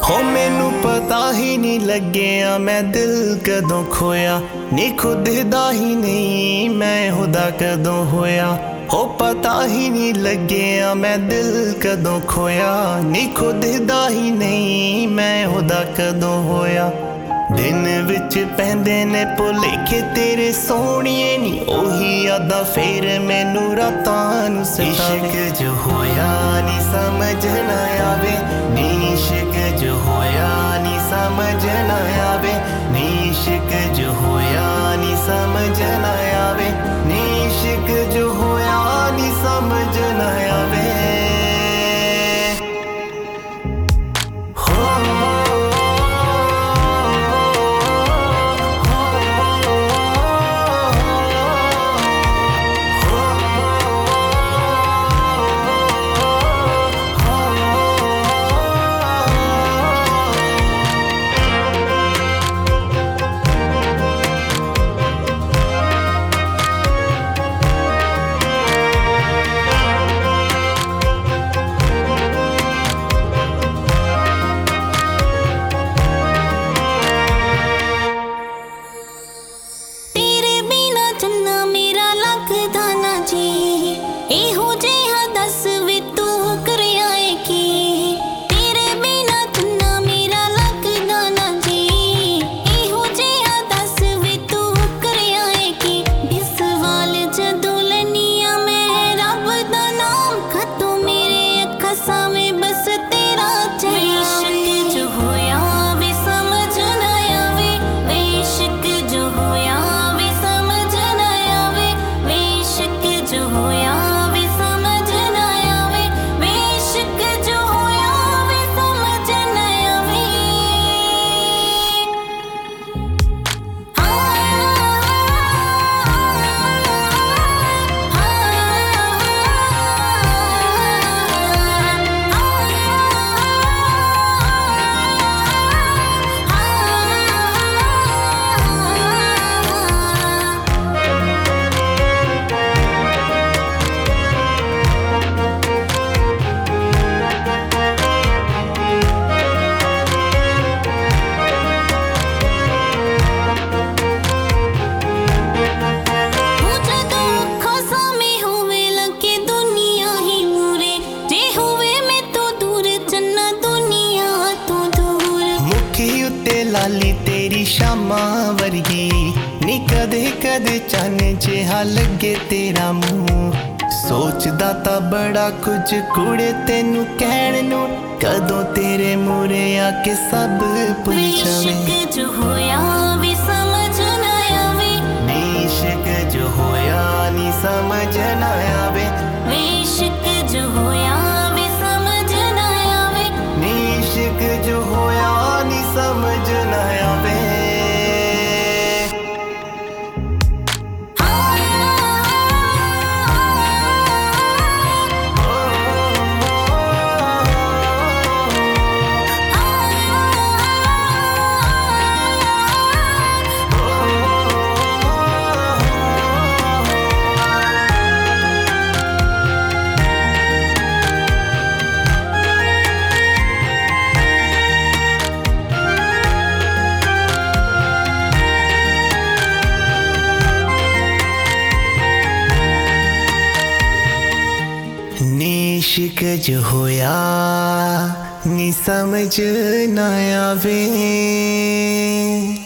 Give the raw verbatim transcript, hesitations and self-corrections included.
हो मैनू पता ही नहीं लग्या मैं दिल कदों खोया, नी खुद दा ही नहीं मैं हुदा कदों होया। हो पता ही नहीं लग्या मैं दिल कदों खोया, नी खुद दा ही नहीं मैं हुदा कदों होया। दिन विच पैंदे ने भुलेखे तेरे सोहणिए नी ओही यादां फेर मैनू रातां नूं सतावे। इश्क जो होया नी समझ ना आवे, नी इश्क जो होया नी समझ ना आवे, नी इश्क जो होया नी समझ ना आवे, नी इश्क जो होया नी समझ ना आवे। लाली तेरी शामा वर्गी नी कदे कदे चन जिहा लगे तेरा मुंह। सोचदा ता बड़ा कुछ कुड़े तेनू कहण नू, कदों तेरे मूरे आके सब भुल जावे। इश्क जो होया वी समझ ना आवे, नी इश्क जो होया नी समझ ना आवे, इश्क जो होया वी समझ ना आवे, नी इश्क जो होया नी समझ ना आवे। इश्क जो होया नी समझ ना आवे।